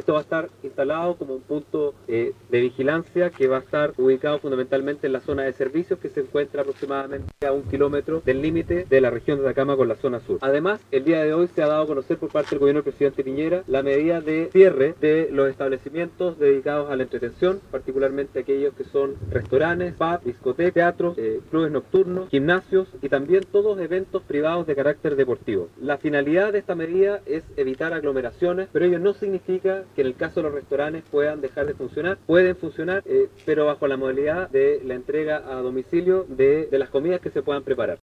Esto va a estar instalado como un punto de vigilancia que va a estar ubicado fundamentalmente en la zona de servicios, que se encuentra aproximadamente a 1 kilómetro del límite de la región de Atacama con la zona sur. Además, el día de hoy se ha dado a conocer por parte del gobierno del presidente Piñera la medida de cierre de los establecimientos dedicados a la entretención, particularmente aquellos que son restaurantes, pubs, discotecas, teatros, clubes nocturnos, gimnasios y también todos eventos privados de carácter deportivo. La finalidad de esta medida es evitar aglomeraciones, pero ello no significa que en el caso de los restaurantes puedan dejar de funcionar. Pueden funcionar, pero bajo la modalidad de la entrega a domicilio de las comidas que se puedan preparar.